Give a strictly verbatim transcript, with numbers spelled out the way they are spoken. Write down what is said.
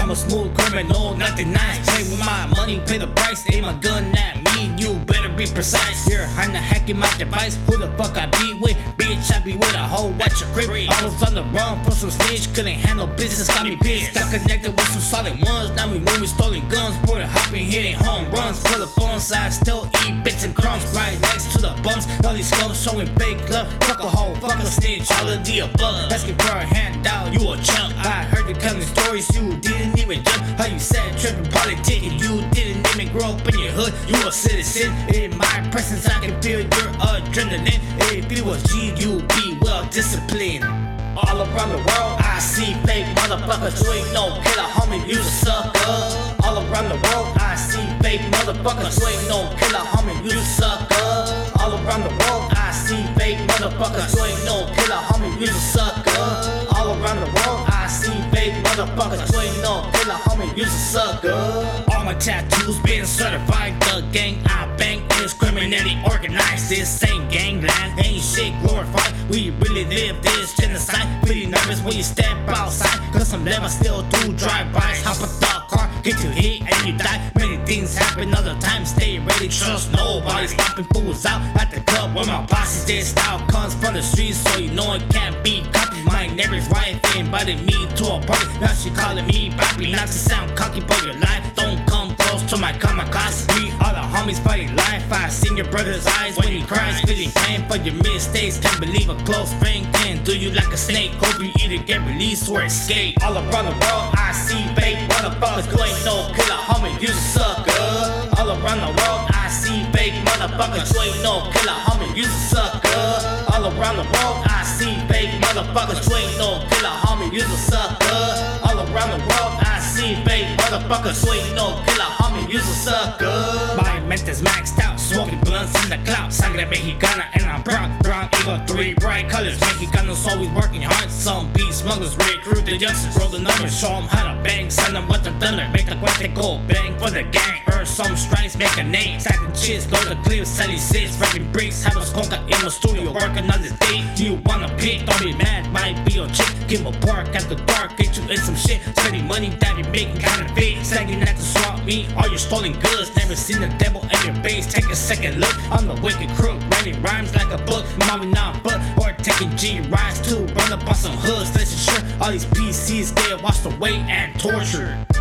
I'm a smooth criminal, nothing nice. Play with my money, pay the price. Aim a gun at me, you better be precise. You're kinda hacking my device. Who the fuck I be with? Bitch, I be with a hoe at your crib. I was on the run for some snitch, couldn't handle business, got me pissed. Got connected with some solid ones. Now we moving stolen guns, border hopping, hitting home runs. Full of phones, I still eat bits and crumbs. Right next to the bumps, all these skulls showing fake love. Fuck a hoe, fuck a snitch, all of the above. Asking for a handout, you a chump. I heard you telling stories, you didn't even jump. How you said tripping politicking, you didn't even grow up in your hood. You a citizen, in my presence I can feel your adrenaline. If you was G, you be well disciplined. All around the world, I see fake motherfuckers. You ain't no killer, homie, you a sucker. All around the world, I see fake motherfuckers. You ain't no killer, homie, you a sucker. All around the world, I see fake motherfuckers. You ain't no killer, homie, you a sucker. All around the world, I see fake motherfuckers. You ain't no killer, homie, you a sucker. All my tattoos been certified. The gang I bang is criminally organized. This ain't gangland, ain't shit glorified. We really live this genocide. Pretty nervous when you step outside, cause some levels still do drive-bys. Hop a the car, get you hit and you die. Many things happen other times, stay ready, trust nobody. Stopping fools out at the club where my boss is dead. Style comes from the streets, so you know it can't be copied. My neighbor's wife invited me to a party. Now she calling me papi, not to sound cocky, but your life don't come close to my kamikaze. We are the homies fighting life. I seen your brother's eyes when he cries, feeling pain for your mistakes. Can't believe a close friend can do you like a snake. Hope you either get released or escape. All around the world, I see fake motherfuckers. You ain't no killer, homie, you a sucker. All around the world, I see fake motherfuckers. You ain't no killer, homie, you a sucker. All around the world, I see fake motherfuckers. You ain't no killer, homie, you a sucker. All around the world, I see fake motherfuckers. You ain't no killer, homie, you a sucker. My mental's maxed out, smoking blunts in the cloud. Sangre mexicana and I'm proud. Brown eagle, three bright colors. Mexicanos always working hard. Some beat smugglers recruit the youngsters. Roll the numbers, show them how to bang. Send them with the thunder, make the cuente go bang for the gang. Earn some stripes, make a name. Stacking chits, go to clips, selling six. Rapping bricks, have us conga in the studio. Working on this day, do you wanna pick? Don't be mad, might be your chick. Give a park at the dark, get you in some shit. Spending money that you making kind of big. Sagging at the swap meet, all your stolen goods. Never seen the devil in your face. Take a second look, I'm the wicked crook. Writing rhymes like a book, mommy not but or taking G rides to run up on some hoods. Let's ensure all these P Cs get washed away and tortured.